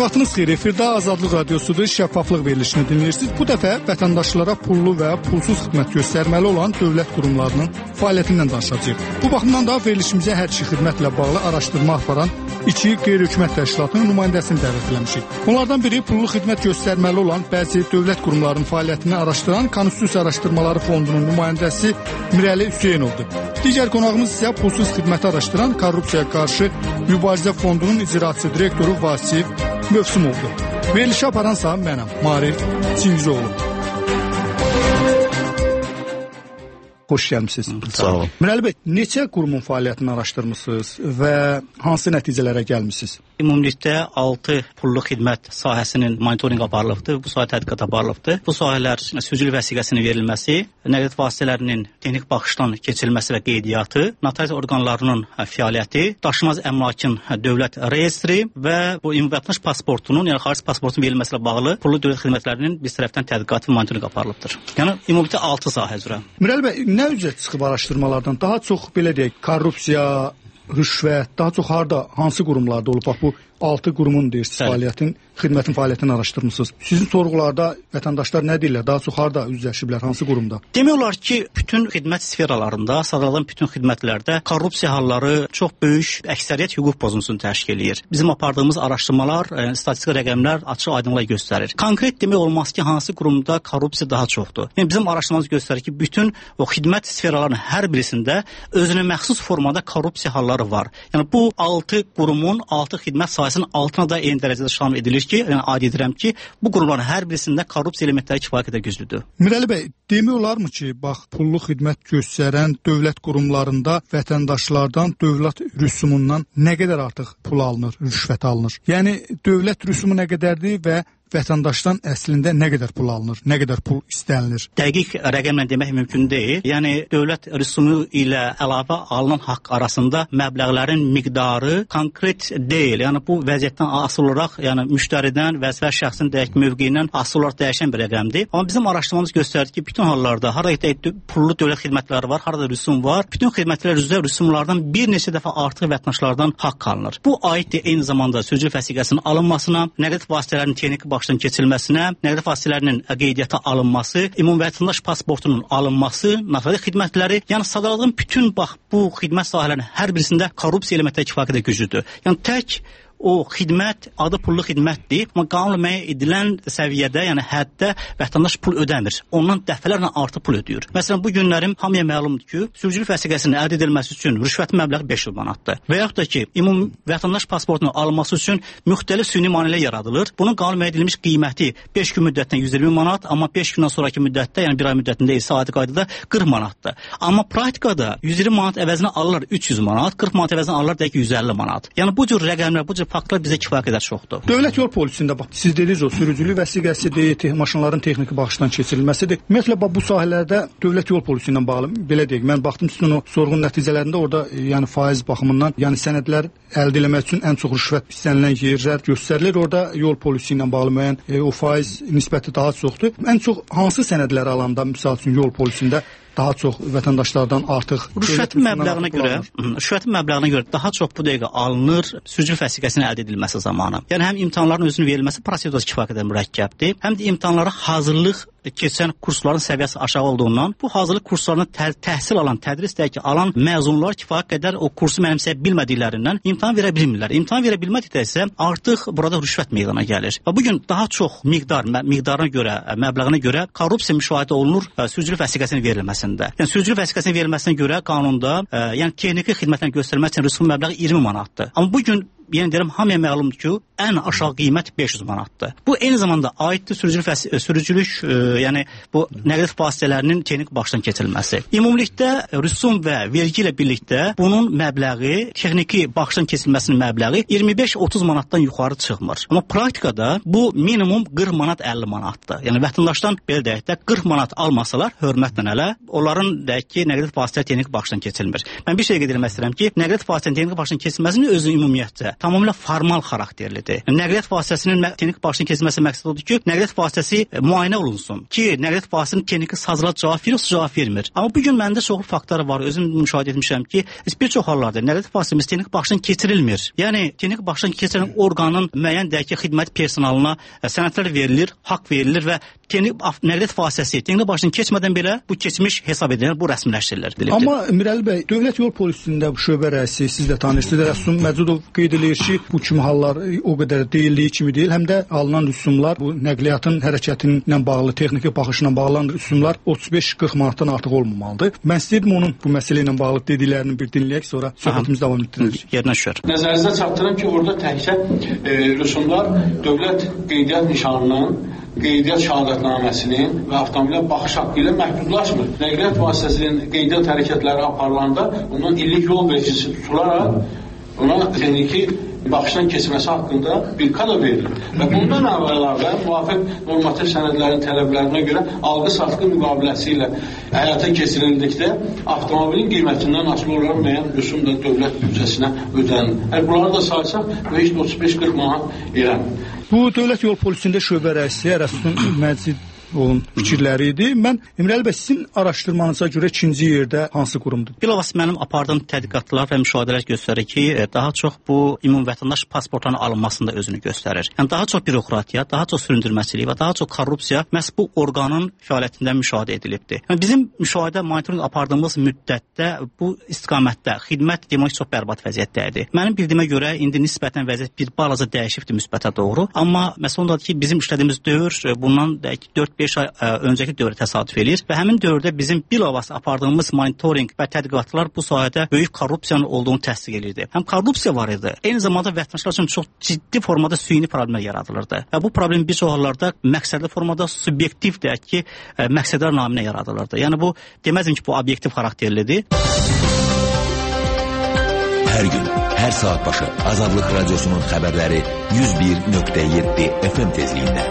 Vaxtınız xeyir, efirdə Azadlıq Radiosudur, şəffaflıq verilişini dinləyirsiniz. Bu dəfə vətəndaşlara pullu və pulsuz xidmət göstərməli olan dövlət qurumlarının fəaliyyətindən danışacağıq. Bu baxımdan da verilişimizə hər iki xidmətlə bağlı araşdırma aparan iki qeyri-hökumət təşkilatının nümayəndəsini dəvət etmişik. Onlardan biri pullu xidmət göstərməli olan bəzi dövlət qurumlarının fəaliyyətini araşdıran Konstitusiya Araşdırmaları Fondunun nümayəndəsi Mirəli Hüseynovdur. Digər qonağımız isə pulsuz xidməti araşdıran Korrupsiyaya qarşı Mübarizə Fondunun icraçı direktoru Vasif Mövsümovdur. Verilişi aparansa mənəm, Marif Çingizoğlu. Xoş gəlmişsiniz. Sağ olun. Mirəli bəy, neçə qurumun fəaliyyətini araşdırmısınız və hansı nəticələrə gəlmisiniz? Ümumilikdə 6 pullu xidmət sahəsinin monitorinq aparılıbdır, bu sahə tədqiqat aparılıbdır. Bu sahələr sürücülük vəsiqəsinin verilməsi, nəqliyyat vasitələrinin texniki baxışdan keçirilməsi və qeydiyyatı, notariat orqanlarının fəaliyyəti, daşınmaz əmlakın dövlət reyestri və bu ümumi pasportunun, yəni xarici pasportun verilməsi ilə bağlı pullu dövlət xidmətlərinin biz tərəfdən tədqiqat və monitorinq aparılıbdır. Yəni ümumilikdə 6 sahə üzrə. Mirəli bəy, nə üzrə çıxıb araşdırmalardan daha çox belə deyək, korrupsiya, rüşvət, daha çox harda, hansı qurumlarda olub? Bax bu 6 qurumun deyirsiniz, xidmətin fəaliyyətini araşdırmısınız. Sizin sorğularda vətəndaşlar nə deyirlər? Daha çox harda üzləşiblər, hansı qurumda? Demək olar ki, bütün xidmət sferalarında, sadalanan bütün xidmətlərdə korrupsiya halları çox böyük əksəriyyət hüquq pozuntusunu təşkil edir. Bizim apardığımız araşdırmalar, statistik rəqəmlər açıq aydınlığa göstərir. Konkret demək olmaz ki, hansı qurumda korrupsiya daha çoxdur. Yəni bizim araşdırmamız göstərir ki, bütün o xidmət sferalarının hər birisində özünə məxsus formada korrupsiya halları var. Yəni bu 6 qurumun 6 xidmət sahəsinin altına da eyni dərəcədə şamil edilir ki, yəni adi edirəm ki, bu qurumların hər birisində korrupsiya elementləri kifayət qədər güclüdür. Mirəli bəy, demək olarmı ki, bax pullu xidmət göstərən dövlət qurumlarında vətəndaşlardan dövlət rüsumundan nə qədər artıq pul alınır, rüşvət alınır? Yəni dövlət rüsumu nə qədərdir və vətəndaşdan əslində nə qədər pul alınır, nə qədər pul istənilir? Dəqiq rəqəmlə demək mümkün deyil. Yəni dövlət rüsumu ilə əlavə alınan haqq arasında məbləğlərin miqdarı konkret deyil. Yəni bu vəziyyətdən asılı olaraq, yəni müştəridən, vəzifəli şəxsin dəqiq mövqeyindən asılı olaraq dəyişən bir rəqəmdir. Amma bizim araşdırmamız göstərir ki, bütün hallarda harada pullu dövlət xidmətləri var, harada rüsum var, bütün xidmətlər üzrə rüsumlardan bir neçə dəfə artıq vətəndaşlardan haqq alınır. Bu aiddir eyni zamanda sürücülük vəsiqəsinin alınmasına, nəqliyyat vasitələrinin texniki baxışdan keçirilməsinə, nəqliyyat vasitələrinin qeydiyyata alınması, ümumi vətəndaş pasportunun alınması, notariat xidmətləri, yəni sadaladığım bütün bax bu xidmət sahələrinin hər birisində korrupsiya elementləri kifayət qədər güclüdür. Yəni tək o xidmət adı pullu xidmətdir, amma qanunla müəyyən edilən səviyyədə, yəni həddə vətəndaş pul ödəmir. Ondan dəfələrlə artıq pul ödəyir. Məsələn, bu günlərim hamıya məlumdur ki, sürücülük vəsiqəsinin əldə edilməsi üçün rüşvətin məbləği 500 manatdır. Və yaxud da ki, ümumi vətəndaş pasportunun alınması üçün müxtəlif süni maneələr yaradılır. Bunun qanunla müəyyən edilmiş qiyməti 5 gün müddətinə 120 manat, amma 5 gündən sonraki müddətdə, yəni 1 ay müddətində isə adi qaydada 40 manatdır. Amma praktikada 120 manat əvəzinə alırlar 300 manat, 40 manat əvəzinə alırlar dəqiq 150 manat. Yəni bu cür rəqəmlər, bu cür faktlar bizə kifayət qədər çoxdur. Dövlət yol polisində bax, siz dediniz o sürücülük vəsiqəsidir, maşınların texniki baxışdan keçirilməsidir. Ümumiyyətlə bu sahələrdə dövlət yol polisi ilə bağlı belə deyək, mən baxdım sizin o sorğun nəticələrində orada yəni faiz baxımından, yəni sənədlər əldə etmək üçün ən çox rüşvət istənilən yerlər göstərilir. Orada yol polisi ilə bağlı müəyyən o faiz nisbəti daha çoxdur. Ən çox hansı sənədləri alanda misal üçün yol polisində daha çox vətəndaşlardan artıq rüşvətin məbləğinə görə daha çox bu dəqiqə alınır sürücülük vəsiqəsinin əldə edilməsi zamanı. Yəni həm imtahanların özünün verilməsi prosedurası kifayət qədər mürəkkəbdir, həm də imtahanlara hazırlıq keçən kursların səviyyəsi aşağı olduğundan bu hazırlıq kurslarına təhsil alan, tədris alan məzunlar kifayət qədər o kursu mənimsəyə bilmədiklərindən imtahan verə bilmirlər. İmtahan verə bilmədikdə isə artıq burada rüşvət meydana gəlir. Və bu gün daha çox miqdarına görə, məbləğinə görə korrupsiya müşahidə olunur sürücülük vəsiqəsinin verilməsində. Yəni sürücülük vəsiqəsinin verilməsinə görə qanunda, yəni texniki xidmətlərin göstərmək üçün rüsum məbləği 20 manatdır. Amma bu gün yəni deyirəm, hamıya məlumdur ki, ən aşağı qiymət 500 manatdır. Bu eyni zamanda aiddir sürücülük, yəni bu nəqliyyat vasitələrinin texniki baxışdan keçirilməsi. Ümumilikdə rüsum və vergi ilə birlikdə bunun məbləği, texniki baxışdan keçirilməsinin məbləği 25-30 manatdan yuxarı çıxmır. Amma praktikada bu minimum 40 manat 50 manatdır. Yəni vətəndaşdan belə deyək də 40 manat almasalar hörmətlə hələ, onların deyək ki, nəqliyyat vasitələri texniki baxışdan keçirilmir. Mən bir şey qeyd etmək istəyirəm ki, nəqliyyat vasitələrinin texniki baxışdan keçirilməsinin özü ümumiyyətcə tamamilə formal xarakterlidir. Nəqliyyat vasitəsinin texniki baxışın keçməsi məqsədi odur ki, nəqliyyat vasitəsi müayinə olunsun ki, nəqliyyat vasitəsinin texniki sazlar cavab verir, cavab vermir. Amma bu gün məndə çoxlu faktor var. Özüm müşahidə etmişəm ki, bir çox hallarda nəqliyyat vasitəsimiz texniki baxışdan keçirilmir. Yəni texniki baxışdan keçirilən orqanın müəyyən dərəcə xidmət personalına sənədlər verilir, haqq verilir və nəqliyyat vasitəsi texniki baxışdan keçmədən belə bu keçmiş hesab edilir, bu rəsmiləşdirilir. Amma Mirəli bəy, Dövlət Yol Polisində bu şöbə rəisi, siz də tanıyırsınız, Rəsum Məcudov qeyd edir ki, bu kimi hallar o qədər deyildiyi kimi deyil, həm də alınan rüsumlar, bu nəqliyyatın hərəkətinlə bağlı, texniki baxışla bağlı rüsumlar 35-40 manatdan artıq olmamalıdır. Mən istəyirdim onun bu məsələ ilə bağlı dediklərini bir dinləyək, sonra söhbətimizi davam etdirək. Yerinə düşür. Nəzərinizə çatdırım ki, orada təkcə rüsumlar dövlət qeydiyyat nişanının, qeydiyyat şəhadətnaməsinin və avtomobilə baxış haqqı ilə məhdudlaşmır. Nəqliyyat vasitəsinin qeydiyyat hərəkətləri aparılanda bunun illik yol vericisi tutularaq ona texniki baxışdan keçməsi haqqında bir kada verilir. Və bundan əvvələrdə müvafiq normativ sənədlərin tələblərinə görə alqı-satqı müqaviləsi ilə həyata keçirildikdə avtomobilin qiymətindən asılı olaraq müəyyən rüsum da dövlət büdcəsinə ödənilir. Bunları da saysaq, 35-40 manat irəlidir. Bu Dövlət Yol Polisində şöbə rəisi Rəsul Məcidovun fikirləri idi. Mən Mirəli bəy, sizin araşdırmanıza görə ikinci yerdə hansı qurumdur? Bilavasitə mənim apardığım tədqiqatlar və müşahidələr göstərir ki, daha çox bu ümumi vətəndaş pasportlarının alınmasında özünü göstərir. Yəni daha çox bürokratiya, daha çox süründürməçilik və daha çox korrupsiya məhz bu orqanın fəaliyyətində müşahidə edilibdir. Yəni bizim müşahidə monitorinq apardığımız müddətdə bu istiqamətdə xidmət demək çox bərbad vəziyyətdə idi. Mənim bildiyimə görə indi nisbətən vəziyyət bir balaca dəyişibdir müsbətə doğru. Amma məsələ ondadır ki, bizim işlədiyimiz dövr bundan 4-5 ay öncəki dövrə təsadüf edir və həmin dövrdə bizim bilavasitə apardığımız monitorinq və tədqiqatlar bu sahədə böyük korrupsiyanın olduğunu təsdiq edirdi. Həm korrupsiya var idi, eyni zamanda vətəndaşlar üçün çox ciddi formada süni problemlər yaradılırdı. Və bu problem bir çox hallarda məqsədli formada subyektiv deyək ki, məqsədlər naminə yaradılırdı. Yəni bu deməzdim ki, bu obyektiv xarakterlidir. Hər gün, hər saat başı Azadlıq Radiosunun xəbərləri 101.7 FM tezliyində.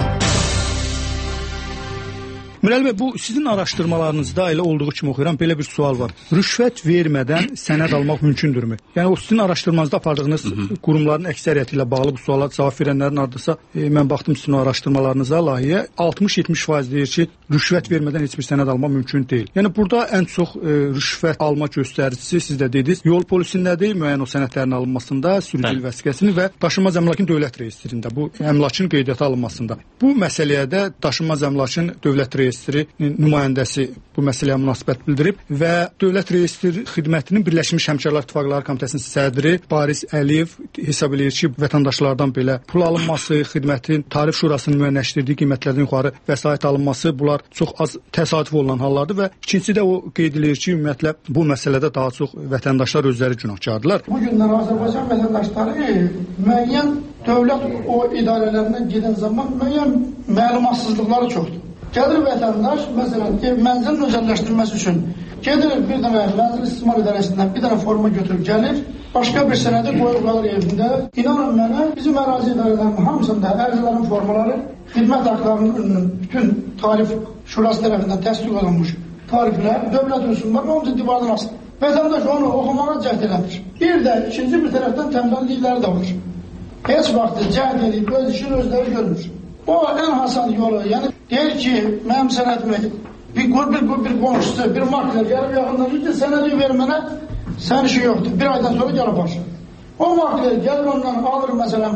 Mirəli bəy, bu sizin araşdırmalarınızda elə olduğu kimi oxuyuram, belə bir sual var. Rüşvət vermədən sənəd almaq mümkündürmü? Yəni o sizin araşdırmanızda apardığınız qurumların əksəriyyəti ilə bağlı bu suala cavab verənlərin ardınca mən baxdım sizin o araşdırmalarınıza, layihə 60-70% deyir ki, rüşvət vermədən heç bir sənəd almaq mümkün deyil. Yəni burada ən çox rüşvət alma göstəricisi siz də dediniz, yol polisindədir, müəyyən o sənədlərin alınmasında, sürücülük vəsiqəsinin və daşınmaz əmlakın dövlət reyestrində, bu əmlakın qeydiyyata alınmasında. Bu məsələyə də daşınmaz əmlakın dövlət reyestri nümayəndəsi bu məsələyə münasibət bildirib və Dövlət Reyestri Xidmətinin Birləşmiş Həmkarlar İttifaqları Komitəsinin sədri Baris Əliyev hesab edir ki, vətəndaşlardan belə pul alınması, xidmətin tarif şurasının müəyyənləşdirdiyi qiymətlərdən yuxarı vəsait alınması, bunlar çox az təsadüf olunan hallardır və ikincisi də o qeyd edir ki, ümumiyyətlə bu məsələdə daha çox vətəndaşlar özləri günahkardırlar. Bu günlər Azərbaycan vətəndaşları müəyyən dövlət o idarələrindən gedən zaman müəyyən məlumatsızlıqları çoxdur. Gəlir vətəndaş, məsələn, mənzilin özəlləşdirilməsi üçün gedir bir dənə mənzil istismar idarəsindən bir dənə forma götürüb gəlir, başqa bir sənədi qoyub qalır evində. İnanın mənə, bizim ərazi idarələrinin hamısında ərizələrin formaları, xidmət haqlarının bütün tarif şurası tərəfindən təsdiq olunmuş tariflər, dövlət rüsumları hamısı divardan asılır. Vətəndaş onu oxumağa cəhd eləmir. Bir də ikinci bir tərəfdən tənbəllikləri də var. Heç vaxt cəhd edib öz işini özləri görmür. O ən hasan yolu, yəni deyir ki, mənim sənədimi bir qonşusu, bir makler gəlib yaxından ki, sənədi vermənə sən işi yoxdur, bir aydan sonra gəlib başlar. O makler gəlir ondan alır məsələn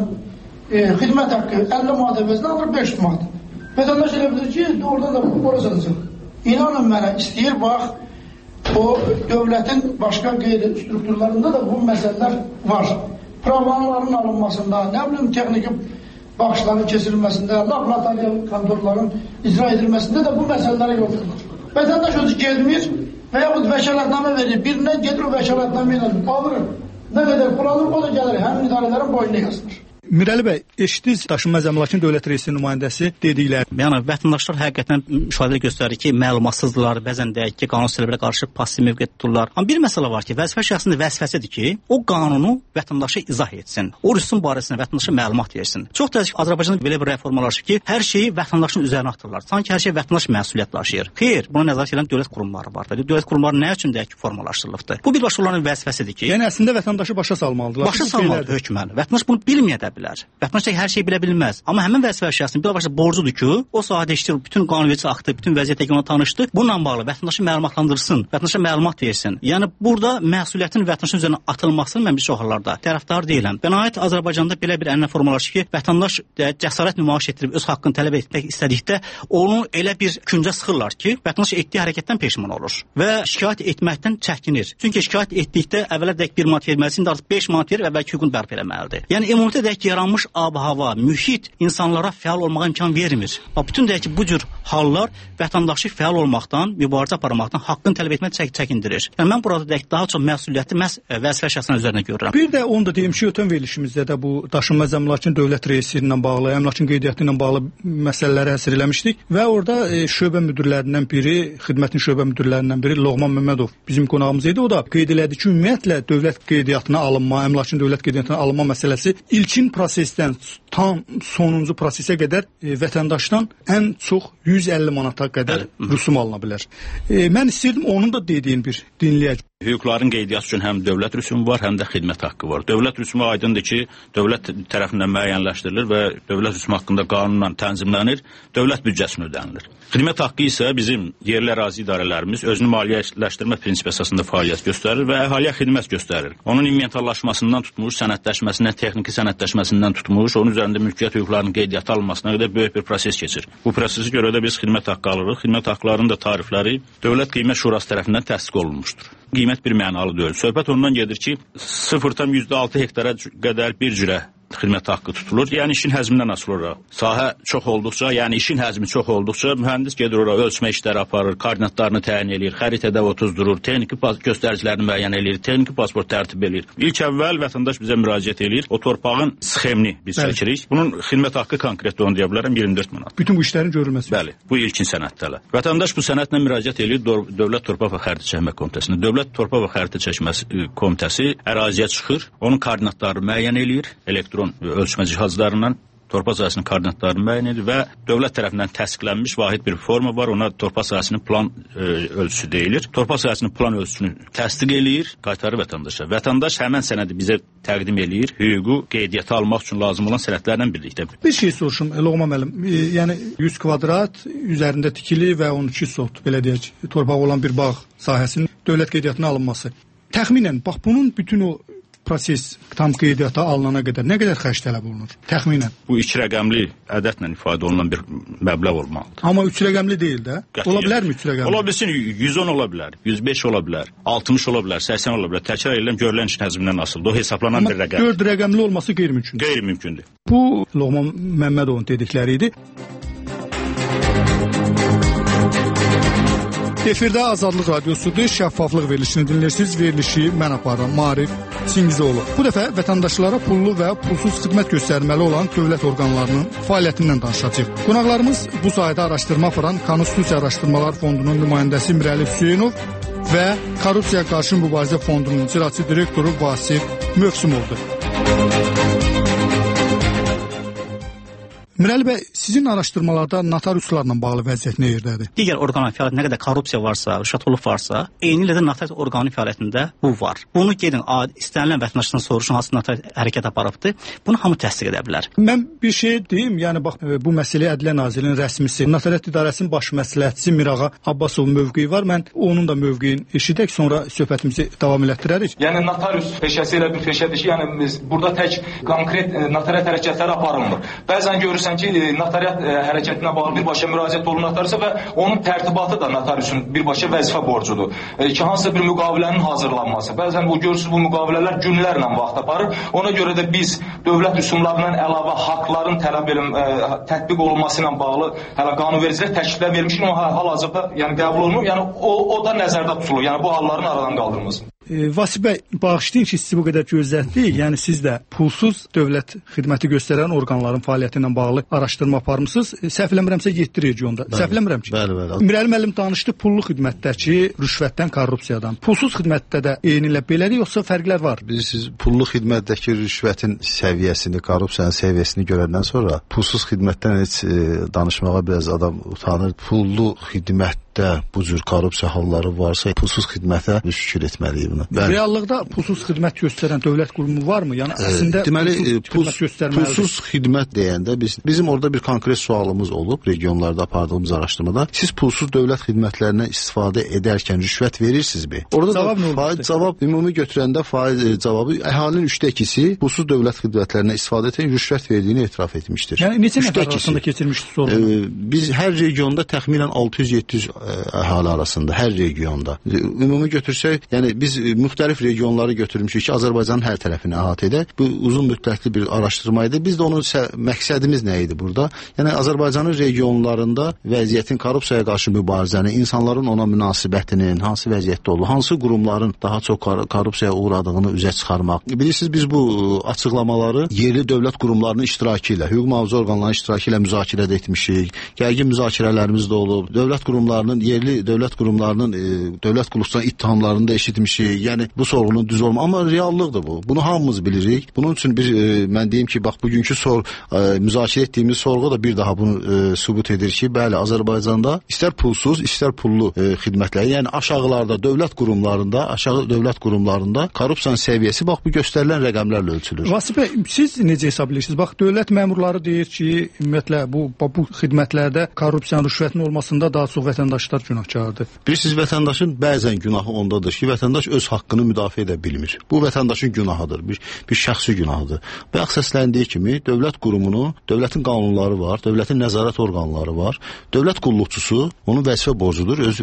xidmət haqqı 50 manat əvəzinə alır 500 manat. Vətəndaş elə bilir ki, oradan da orasınacaq. İnanın mənə, istəyir bax, o dövlətin başqa qeyri strukturlarında da bu məsələlər var. Pravanların alınmasında, nə bilim texniki baxışların keçirilməsində, laboratorial kontorların icra edilməsində də bu məsələlərə yol verir. Vətəndaş özü gelmir və yaxud vəkaletnamə verir. Birinə gedir o vəkaletnamə ilə alır. Nə qədər pul alır, o da gəlir həmin idarələrin boynuna yazılır. Mirəli bəy, eşitdiniz Daşınmaz əmlakın dövlət reisinin nümayəndəsi dedikləri. Yəni vətəndaşlar həqiqətən müşahidə göstərir ki, məlumatsızdırlar, bəzən deyək ki, qanun tələblərə qarşı passiv mövqe tuturlar. Amma bir məsələ var ki, vəzifə şəxsinin vəzifəsidir ki, o qanunu vətəndaşa izah etsin. O rüsum barəsində vətəndaşa məlumat versin. Çox təəssüf Azərbaycanda belə bir reformalaşır ki, hər şeyi vətəndaşın üzərinə atırlar. Sanki hər şey vətəndaş məsuliyyət daşıyır. Xeyr, buna nəzarət edən dövlət qurumları var. Dövlət qurumları nə üçün deyək ki, formalaşdırılıbdır? Bu birbaşa onların vəzifəsidir ki, yəni əslində vətəndaşı başa salmalıdırlar. Başa salmalıdır hökmən. Vətəndaş bunu bilməyə də bilər. Vətəndaş hər şeyi bilə bilməz. Amma həmin vəzifə şəxsinin birbaşa borcudur ki, o sahədə işləyir, bütün qanunverici aktı, bütün vəziyyətə ona tanışdı. Bununla bağlı vətəndaşı məlumatlandırsın, vətəndaşa məlumat versin. Yəni burada məsuliyyətin vətəndaşın üzərinə atılmasını mən bir çox hallarda tərəfdar deyiləm. Bənaət Azərbaycanda belə bir ənənə formalaşır ki, vətəndaş cəsarət nümayiş etdirib öz haqqını tələb etmək istədikdə onu elə bir küncə sıxırlar ki, vətəndaş etdiyi hərəkətdən peşman olur və şikayət etməkdən çəkinir. Çünki şikayət etdikdə əvvələ dək 1 manat verməlisin, indi artıq 5 manat verir və bəlkə hüququnu bərpa eləməlidir. Yəni ümumiyyətlə dək yaranmış ab-hava, mühit insanlara fəal olmağa imkan vermir. Bütün deyək ki, bu cür hallar vətəndaşı fəal olmaqdan, mübarizə aparmaqdan, haqqını tələb etmək çəkindirir. Yəni mən burada deyək daha çox məsuliyyəti məhz vəzifə şəxsinin üzərinə görürəm. Bir də onu da deyim ki, ötən verilişimizdə də bu daşınmaz əmlakın dövlət reisi ilə bağlı, əmlakın qeydiyyatı ilə bağlı məsələləri həsr eləmişdik və orada şöbə müdirlərindən biri, xidmətin şöbə müdirlərindən biri Loğman Məmmədov bizim qonağımız idi. O da qeyd elədi ki, ümumiyyətlə dövlət qeydiyyatına alınma, əmlakın dövlət qeydiyyatına alınma məsələsi ilkin prosesdən tam sonuncu prosesə qədər vətəndaşdan ən çox 150 manata qədər rüsum alına bilər. Mən istəyirdim onun da dediyin bir dinləyək. Hüquqların qeydiyyatı üçün həm dövlət rüsumu var, həm də xidmət haqqı var. Dövlət rüsumu aydındır ki, dövlət tərəfindən müəyyənləşdirilir və dövlət rüsumu haqqında qanunla tənzimlənir, dövlət büdcəsinə ödənilir. Xidmət haqqı isə bizim yerli ərazi idarələrimiz özünü maliyyələşdirmə prinsipi əsasında fəaliyyət göstərir və əhaliyə xidmət göstərir. Onun inventarlaşmasından tutmuş, sənədləşməsindən, texniki sənədləşməsindən tutmuş, onun üzərində mülkiyyət hüquqlarının qeydiyyatı alınmasına qədər böyük bir proses keçir. Bu prosesi görə də biz xidmət haqqı alırıq. Xidmət haqqlarının da tarifləri Dövlət Qiymət Şurası tərəfindən təsdiq olunmuşdur. Qiymət bir mənalı deyil. Söhbət ondan gedir ki, 0,6 hektara qədər bir cürə xidmət haqqı tutulur. Yəni işin həzmindən asılı olaraq. Sahə çox olduqca, yəni işin həzmi çox olduqca mühəndis gedir ora ölçmə işləri aparır, koordinatlarını təyin edir, xəritədə otuzdurur, texniki göstəricilərini müəyyən edir, texniki pasport tərtib edir. İlk əvvəl vətəndaş bizə müraciət edir. O torpağın sxemini biz çəkirik. Bunun xidmət haqqı konkret onu deyə bilərəm 24 manat. Bütün bu işlərin görülməsi. Bəli, bu ilkin sənəddir. Vətəndaş bu sənədlə müraciət edir Dövlət Torpaq və Xəritə Çəkmə Komitəsinə. Dövlət Torpaq və Xəritə Çəkmə Komitəsi əraziyə çıxır, onun koordinatlarını müəyyən edir, elektron ölçmə cihazlarından torpaq sahəsinin koordinatlarını müəyyən edir və dövlət tərəfindən təsdiqlənmiş vahid bir forma var, ona torpaq sahəsinin plan ölçüsü deyilir. Torpaq sahəsinin plan ölçüsünü təsdiq eləyir, qaytarır vətəndaşa. Vətəndaş həmin sənədi bizə təqdim eləyir, hüququ qeydiyyata almaq üçün lazım olan sənədlərlə birlikdə. Bir şey soruşum, Loğman müəllim. Yəni 100 kvadrat üzərində tikili və 12 sot, belə deyək, torpaq olan bir bağ sahəsinin dövlət qeydiyyatına alınması. Təxminən, bax bunun bütün o proses tam qeydiyyata alınana qədər nə qədər xərc tələb olunur? Təxminən. Bu 2 rəqəmli ədədlə ifadə olunan bir məbləğ olmalıdır. Amma 3 rəqəmli deyil də. Ola bilərmi 3 rəqəmli? Ola bilsin 110 ola bilər, 105 ola bilər, 60 ola bilər, 80 ola bilər. Təkrar edirəm, görülən işin həzmindən asılıdır. O hesablanan bir rəqəm. Amma 4 rəqəmli olması qeyri-mümkündür. Qeyri-mümkündür. Bu Loğman Məmmədovun dedikləri idi. Efirdə Azadlıq Radiosudur, şəffaflıq verilişini dinləyirsiniz. Verilişi mən aparıram, Maarif Çingizoğlu. Bu dəfə vətəndaşlara pullu və pulsuz xidmət göstərməli olan dövlət orqanlarının fəaliyyətindən danışacağıq. Qonaqlarımız bu sahədə araşdırma aparan Konstitusiya Araşdırmalar Fondunun nümayəndəsi Mirəli Hüseynov və Korrupsiyaya Qarşı Mübarizə Fondunun icraçı direktoru Vasif Mövsümovdur. Mirəli bəy, sizin araşdırmalarda notariuslarla bağlı vəziyyət nə yerdədir? Digər orqanın fəaliyyətində nə qədər korrupsiya varsa, rüşvətçilik varsa, eynilə də notarius orqanın fəaliyyətində bu var. Bunu gedin istənilən vətəndaşdan soruşun, hansı notarius hərəkət aparıbdır. Bunu hamı təsdiq edə bilər. Mən bir şey deyim, yəni bax bu məsələ Ədliyyə Nazirliyinin rəsmisi, Notariat İdarəsinin baş məsləhətçisi Mirağa Abbasovun mövqeyi var. Mən onun da mövqeyini eşidək, sonra söhbətimizi davam elətdirərik. Yəni notarius peşəsi elə bir peşədir ki, yəni biz burada tək konkret notariat hərəkətləri aparılmır. Bəzən görürsən ki, notariat hərəkətinə bağlı birbaşa müraciət olunarsa və onun tərtibatı da notariusun birbaşa vəzifə borcudur. Ki, hansısa bir müqavilənin hazırlanması. Bəzən görürsünüz bu müqavilələr günlərlə vaxt aparır. Ona görə də biz dövlət rüsumlarından əlavə haqların tətbiq olunması ilə bağlı hələ qanunvericilər təkliflər vermişik, amma hal-hazırda yəni qəbul olunur. Yəni o da nəzərdə tutulur. Yəni bu halların aradan qaldırılması. Vasif bəy, bağışlayın ki, sizi bu qədər gözlətdik. Yəni siz də pulsuz dövlət xidməti göstərən orqanların fəaliyyəti ilə bağlı araşdırma aparmısınız. Səhv eləmirəmsə 7 regionda. Səhv eləmirəm ki. Bəli. Mirəli müəllim danışdı pullu xidmətdəki rüşvətdən, korrupsiyadan. Pulsuz xidmətdə də eynilə belədir, yoxsa fərqlər var? Siz pullu xidmətdəki rüşvətin səviyyəsini, korrupsiyanın səviyyəsini görəndən sonra pulsuz xidmətdən heç danışmağa biraz adam utanır. Pullu xidmətdə bu cür korrupsiya halları varsa, pulsuz xidmətə şükür etməliyik buna. Reallıqda pulsuz xidmət göstərən dövlət qurumu varmı? Yəni əslində deməli pulsuz xidmət deyəndə bizim orada bir konkret sualımız olub regionlarda apardığımız araşdırmada. Siz pulsuz dövlət xidmətlərindən istifadə edərkən rüşvət verirsinizmi? Orada cavab da faiz cavab ümumi götürəndə faiz cavabı əhalinin 3/2-si pulsuz dövlət xidmətlərindən istifadə edərək rüşvət verdiyini etiraf etmişdir. Yəni neçə nəfər arasında keçirmişdik sorğunu? Biz hər regionda təxminən 600-700 əhali arasında, hər regionda. Ümumi götürsək, yəni biz müxtəlif regionları götürmüşük ki, Azərbaycanın hər tərəfini əhatə edək. Bu uzun müddətli bir araşdırma idi. Biz də onun məqsədimiz nə idi burada? Yəni Azərbaycanın regionlarında vəziyyətin korrupsiyaya qarşı mübarizəni, insanların ona münasibətinin hansı vəziyyətdə olduğu, hansı qurumların daha çox korrupsiyaya uğradığını üzə çıxarmaq. Bilirsiniz, biz bu açıqlamaları yerli dövlət qurumlarının iştirakı ilə, hüquq mühafizə orqanlarının iştirakı ilə müzakirə etmişik. Gərgin müzakirələrimiz də olub. Dövlət qurumlarının, yerli dövlət qurumlarının dövlət qulluqçularının ittihamlarını da eşitmişik. Yəni bu sorğunun düz olma, amma reallıqdır bu. Bunu hamımız bilirik. Bunun üçün mən deyim ki, bax bugünkü müzakirə etdiyimiz sorğu da bir daha bunu sübut edir ki, bəli, Azərbaycanda istər pulsuz, istər pullu xidmətlər, yəni aşağılarda dövlət qurumlarında, aşağı dövlət qurumlarında korrupsiyanın səviyyəsi bax bu göstərilən rəqəmlərlə ölçülür. Vasif bəy, siz necə hesab edirsiniz? Bax dövlət məmurları deyir ki, ümumiyyətlə bu xidmətlərdə korrupsiyanın, rüşvətin olmasında daha çox vətəndaşlar günahkardır. Bilirsiniz, vətəndaşın bəzən günahı ondadır ki, vətəndaş öz haqqını müdafiə edə bilmir. Bu vətəndaşın günahıdır, bir şəxsi günahıdır. Bayaq səsləndiyi kimi dövlət qurumunu, dövlətin qanunları var, dövlətin nəzarət orqanları var. Dövlət qulluqçusu onun vəzifə borcudur, öz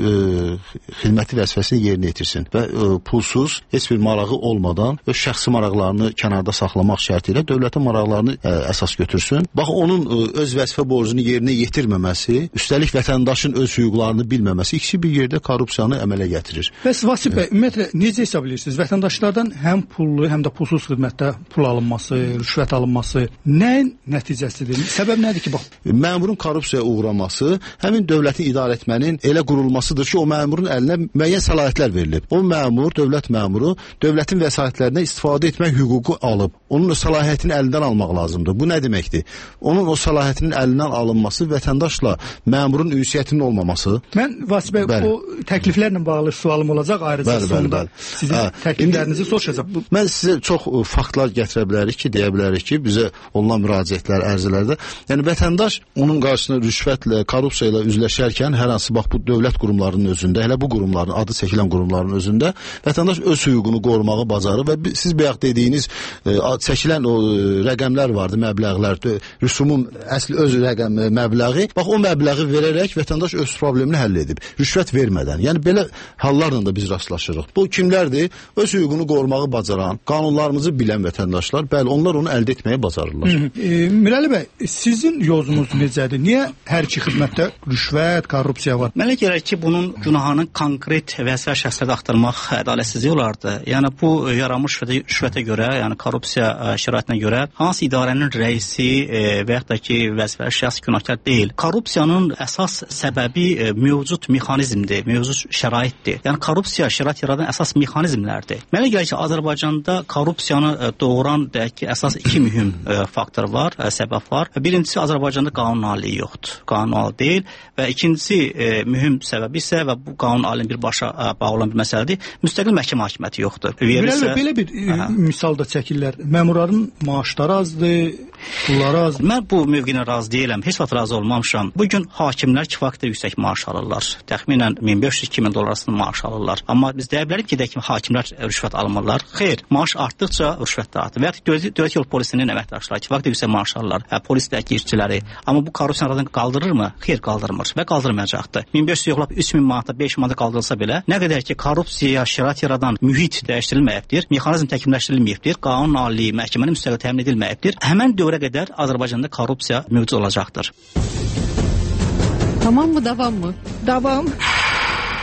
xidməti vəzifəsini yerinə yetirsin və pulsuz, heç bir marağı olmadan öz şəxsi maraqlarını kənarda saxlamaq şərti ilə dövlətin maraqlarını əsas götürsün. Bax onun öz vəzifə borcunu yerinə yetirməməsi, üstəlik vətəndaşın öz hüquqlarını bilməməsi ikisi bir yerdə korrupsiyanı əmələ gətirir. Bəs Vasif bəy, ümumiyyətlə necə hesab edirsiniz? Vətəndaşlardan həm pullu, həm də pulsuz xidmətdə pul alınması, rüşvət alınması nəyin nəticəsidir? Səbəb nədir ki, bax? Məmurun korrupsiyaya uğraması həmin dövlətin idarə etmənin elə qurulmasıdır ki, o məmurun əlinə müəyyən səlahiyyətlər verilib. O məmur, dövlət məmuru dövlətin vəsaitlərindən istifadə etmək hüququ alıb. Onun o səlahiyyətini əlindən almaq lazımdır. Bu nə deməkdir? Onun o səlahiyyətinin əlindən alınması vətəndaşla məmurun ünsiyyətinin olmaması. Mən Vasif bəy, o təkliflərlə bağlı sualım olacaq ayrıca sonda. Sizin təkliflərinizi soruşacağam. Mən sizə çox faktlar gətirə bilərik ki, deyə bilərik ki, bizə olunan müraciətlər, ərizələrdə. Yəni vətəndaş onun qarşısına rüşvətlə, korrupsiya ilə üzləşərkən hər hansı bax bu dövlət qurumlarının özündə, elə bu qurumların, adı çəkilən qurumların özündə vətəndaş öz hüququnu qorumağı bacarır və siz bayaq dediyiniz çəkilən o rəqəmlər vardı, məbləğlər, rüsumun əsl öz rəqəm məbləği, bax o məbləği verərək vətəndaş öz problemini həll edib, rüşvət vermədən. Yəni belə hallarla da biz rastlaşırıq. Bu kimlərdir? Öz hüququnu qorumağı bacaran, qanunlarımızı bilən vətəndaşlar, bəli, onlar onu əldə etməyə bacarırlar. Mirəli bəy, sizin yolunuz necədir? Niyə hər iki xidmətdə rüşvət, korrupsiya var? Mənə gəlir ki, bunun günahını konkret vəzifə şəxslərdə axtarmaq ədalətsizlik olardı. Yəni bu yaranmış rüşvətə görə, yəni korrupsiya şəraitinə görə hansı idarənin rəisi və yaxud da ki, vəzifə şəxs günahkar deyil. Korrupsiyanın əsas səbəbi mövcud mexanizmdir, mövcud şəraitdir. Yəni korrupsiya şərait yaradan əsas mexanizmlərdir. Mənə gəlir ki, Azərbaycanda korrupsiyanı doğuran deyək ki, əsas iki mühüm faktor var, səbəb var. Birincisi, Azərbaycanda qanun aliliyi yoxdur. Qanun alili deyil və ikincisi mühüm səbəbi isə və bu qanun alilinin birbaşa bağlı olan bir məsələdir, müstəqil məhkəmə hakimiyyəti yoxdur. Belə bir misal da çəkirlər. Məmurların maaşları azdır, pulları azdır. Mən bu mövqeyinə razı deyiləm, heç vaxt razı olmamışam. Bugün hakimlər kifayət yüksək maaş alırlar. Təxminən 1500-2000 dollar arasında maaş alırlar. Amma biz deyə bilərik ki, hakimlər rüşvət almırlar. Xeyr, maaş artdıqca rüşvət də artır. Və dövlət yol polisinin əməkdaşları kifayət yüksək maaş alırlar. Polisdəki işçiləri. Amma bu korrupsiyanı aradan qaldırırmı? Xeyr, qaldırmır və qaldırmayacaqdır. 1500 yoxlab 3000 manata, 5 manata qaldırılsa belə, nə qədər ki korrupsiyaya şərait yaradan mühit dəyişdirilməyibdir, mexanizm təkmilləşdirilməyibdir, qanun aliliyi, məhkəmənin müstəqil təmin edilməyibdir, həmin dövrə qədər Azərbaycanda korrupsiya mövcud olacaqdır. Tamam mı, davam mı? Davam.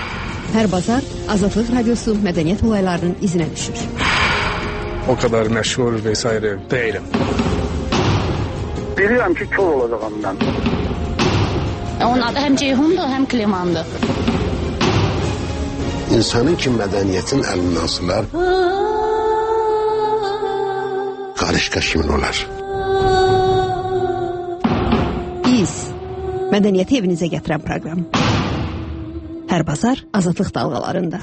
Hər bazar Azadlıq Radiosu mədəniyyət olaylarının izinə düşür. O kadar məşhur vesaire değilim. Bilirəm ki, kör olacağım mən. Onun adı həm Ceyhundur, həm Klimandır. İnsanın ki, mədəniyyətin əlindən asılar, qarışqa kimin olar? Biz mədəniyyəti evinizə gətirən proqram. Hər bazar Azadlıq dalğalarında.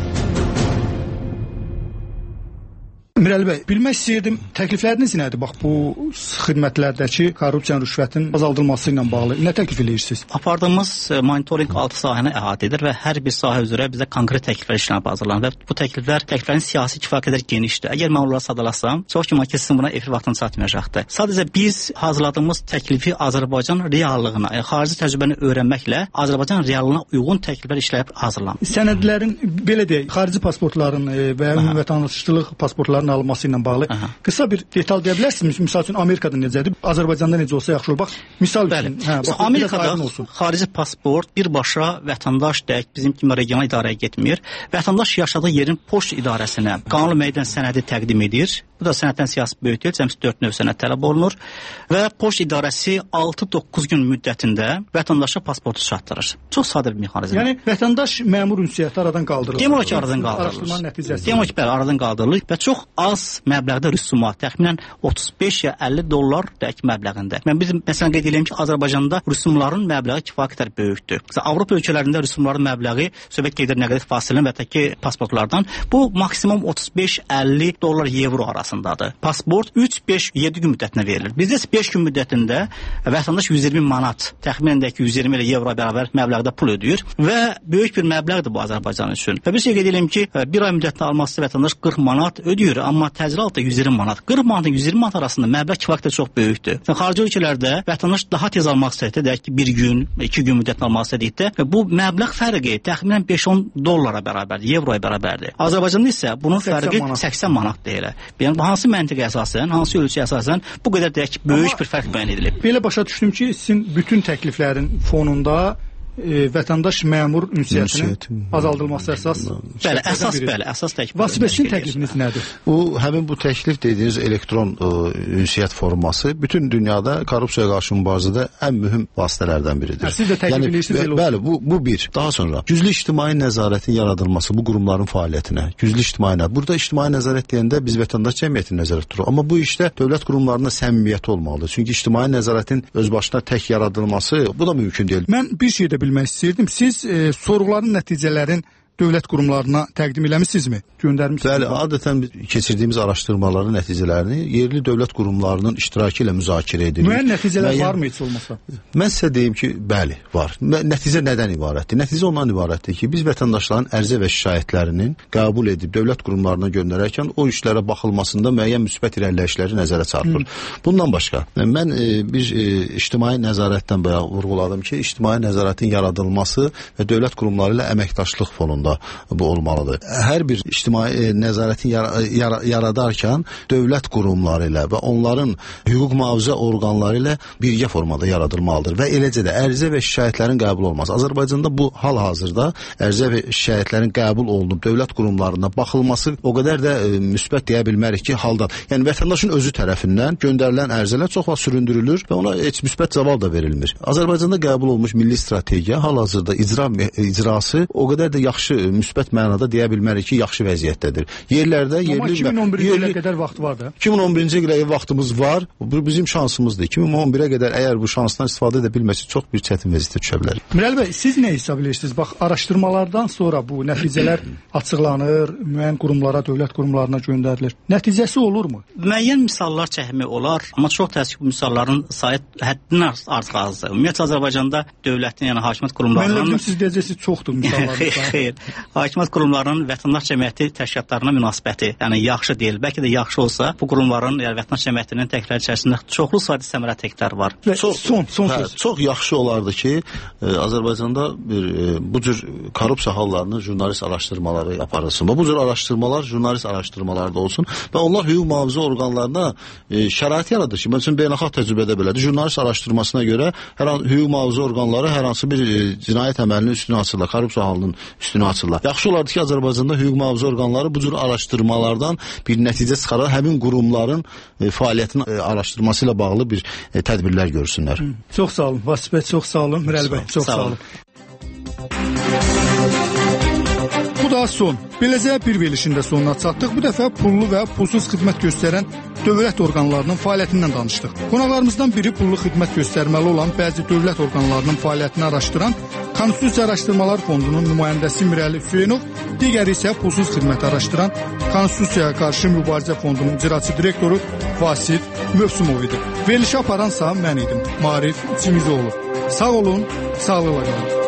Mirəli bəy, bilmək istəyirdim, təklifləriniz nədir? Bax, bu xidmətlərdəki korrupsiyanın, rüşvətin azaldılması ilə bağlı nə təklif edirsiniz? Apardığımız monitoring 6 sahəni əhatə edir və hər bir sahə üzrə bizə konkret təkliflər işlənib hazırlanır və bu təkliflərin siyasi kifayət qədər genişdir. Əgər mən onları sadalasam, çox güman ki, sizin buna efir vaxtını çatmayacaqdır. Sadəcə biz hazırladığımız təklifi Azərbaycan reallığına, xarici təcrübəni öyrənməklə Azərbaycan reallığına uyğun təkliflər işləyib hazırlanır. Sənədlərin, belə deyək, xarici pasportların və ümumi vətəndaşlıq pasportlarının alınması ilə bağlı qısa bir detal deyə bilərsiniz? Misal üçün Amerikada necədir? Azərbaycanda necə olsa yaxşı olur. Bax, misal üçün. Amerikada xarici pasport birbaşa vətəndaş deyək, bizim kimi regional idarəyə getmir. Vətəndaş yaşadığı yerin poçt idarəsinə qanun müəyyən sənədi təqdim edir. Bu da sənəddən siyasi böyütül, cəmsi 4 növ sənəd tələb olunur və poçt idarəsi 6-9 gün müddətində vətəndaşa pasportu çatdırır. Çox sadə bir mexanizmdir. Yəni vətəndaş məmur ünsiyyəti aradan qaldırılır. Demək ki, aradan qaldırılır. Demək ki, aradan qaldırılır və çox az məbləğdə rüsumat, təxminən 35 ya 50 dollar deyək məbləğində. Mən biz məsələn qeyd edeyim ki, Azərbaycanda rüsumların məbləği kifayət qədər böyükdür. Məsələn, Avropa ölkələrində rüsumların məbləği söhbət gedir nəqliyyat fasilənin və təki pasportlardan. Bu maksimum 35-50 dollar evro arasındadır. Pasport 3-5-7 gün müddətinə verilir. Bizdə 5 gün müddətində vətəndaş 120 manat, təxminən də 120 evro bərabər məbləğdə pul ödəyir və böyük bir məbləğdir bu Azərbaycan üçün. Və bir şey qeyd edeyim ki, bir ay müddətində alması vətəndaş 40 manat ödəyir, amma təcili halda 120 manat. 40 manat 120 manat arasında məbləğ kifayət çox böyükdür. Xarici ölkələrdə vətəndaş daha tez almaq istəyir, deyək ki, 1 gün, 2 gün müddətində almaq istədikdə bu məbləğ fərqi təxminən 5-10 dollara bərabərdir, evroya bərabərdir. Azərbaycanda isə bunun fərqi 80 manatdır elə. Yəni hansı məntiqə əsasən, hansı ölçüyə əsasən bu qədər deyək ki, böyük bir fərq müəyyən edilib. Belə başa düşdüm ki, sizin bütün təkliflərin fonunda vətəndaş məmur ünsiyyətinin azaldılması əsas. Bəli, əsas təklif. Vəsibəsinin təklifiniz nədir? Həmin bu təklif dediyiniz elektron ünsiyyət forması bütün dünyada korrupsiyaya qarşı mübarizədə ən mühüm vasitələrdən biridir. Siz də təklif edirsiniz. Bəli, bu bir. Daha sonra güclü ictimai nəzarətin yaradılması bu qurumların fəaliyyətinə, güclü ictimai nəzarət. Burada ictimai nəzarət deyəndə biz vətəndaş cəmiyyətini nəzərdə tuturuq. Amma bu işdə dövlət qurumlarında səmimiyyət olmalıdır. Çünki ictimai nəzarətin öz başına tək yaradılması bu da mümkün deyil. Mən bir şey də bilmək istəyirdim. Siz sorğuların nəticələrin dövlət qurumlarına təqdim eləmisinizmi? Göndərmisiniz? Bəli, adətən keçirdiyimiz araşdırmaların nəticələrini yerli dövlət qurumlarının iştirakı ilə müzakirə edirik. Müəyyən nəticələr varmı heç olmasa? Mən sizə deyim ki, bəli, var. Nəticə nədən ibarətdir? Nəticə ondan ibarətdir ki, biz vətəndaşların ərizə və şikayətlərinin qəbul edib dövlət qurumlarına göndərərkən o işlərə baxılmasında müəyyən müsbət irəliləyişləri nəzərə çarpır. Bundan başqa, mən bir ictimai nəzarətdən bayaq vurğuladım ki, ictimai nəzarətin yaradılması və dövlət qurumları ilə əməkdaşlıq fonunda bu olmalıdır. Hər bir ictimai nəzarətin yaradarkən dövlət qurumları ilə və onların hüquq mühafizə orqanları ilə birgə formada yaradılmalıdır və eləcə də ərizə və şikayətlərin qəbul olması. Azərbaycanda bu hal-hazırda ərizə və şikayətlərin qəbul olunub dövlət qurumlarına baxılması o qədər də müsbət deyə bilmərik ki, haldan. Yəni vətəndaşın özü tərəfindən göndərilən ərizələr çox vaxt süründürülür və ona heç müsbət cavab da verilmir. Azərbaycanda qəbul olmuş milli strategiya hal-hazırda icrası o qədər də yaxşı müsbət mənada deyə bilmərik ki, yaxşı vəziyyətdədir. Yerlərdə amma 2011-ci ilə qədər vaxt var da. 2011-ci ilə vaxtımız var. Bu bizim şansımızdır. 2011-ə qədər əgər bu şansdan istifadə edə bilməsək çox bir çətin vəziyyətə düşə bilər. Mirəli bəy, siz nə hesab edirsiniz? Bax, araşdırmalardan sonra bu nəticələr açıqlanır, müəyyən qurumlara, dövlət qurumlarına göndərilir. Nəticəsi olurmu? Müəyyən misallar çəkmək olar, amma çox təəssüf bu misalların sayı həddindən artıq azdır. Ümumiyyətlə Azərbaycanda dövlətin, yəni hakimiyyət qurumlarının siz deyəcəksiniz çoxdur misallar. Xeyr. Hakimiyyət qurumlarının vətəndaş cəmiyyəti təşkilatlarına münasibəti, yəni yaxşı deyil. Bəlkə də yaxşı olsa, bu qurumların, yəni vətəndaş cəmiyyətinin təkrar içərisində çoxlu sayda səmərə təkrar var. Çox yaxşı olardı ki, Azərbaycanda bu cür korrupsiya hallarının jurnalist araşdırmaları aparılsın. Bu cür araşdırmalar jurnalist araşdırmaları da olsun və onlar hüquq mühafizə orqanlarına şərait yaradır ki, məsələn beynəlxalq təcrübədə belədir. Jurnalist araşdırmasına görə hüquq mühafizə orqanları hər hansı bir cinayət əməlinin üstünü açırlar, korrupsiya halının üstünü açırlar. Yaxşı olardı ki, Azərbaycanda hüquq mühafizə orqanları bu cür araşdırmalardan bir nəticə çıxararaq həmin qurumların fəaliyyətinin araşdırması ilə bağlı bir tədbirlər görsünlər. Çox sağ olun Vasif bəy, çox sağ olun Mirəli bəy, çox sağ olun. Bu da son. Beləcə bir verilişində sonuna çatdıq. Bu dəfə pullu və pulsuz xidmət göstərən dövlət orqanlarının fəaliyyətindən danışdıq. Qonaqlarımızdan biri pullu xidmət göstərməli olan bəzi dövlət orqanlarının fəaliyyətini araşdıran Konstitusiya Araşdırmalar Fondunun nümayəndəsi Mirəli Hüseynov, digəri isə pulsuz xidmət araşdıran Konstitusiyaya qarşı Mübarizə Fondunun icraçı direktoru Vasif Mövsümov idi. Verilişi aparansa mən idim, Maarif Cimizoğlu. Sağ olun, sağlıqla qalın.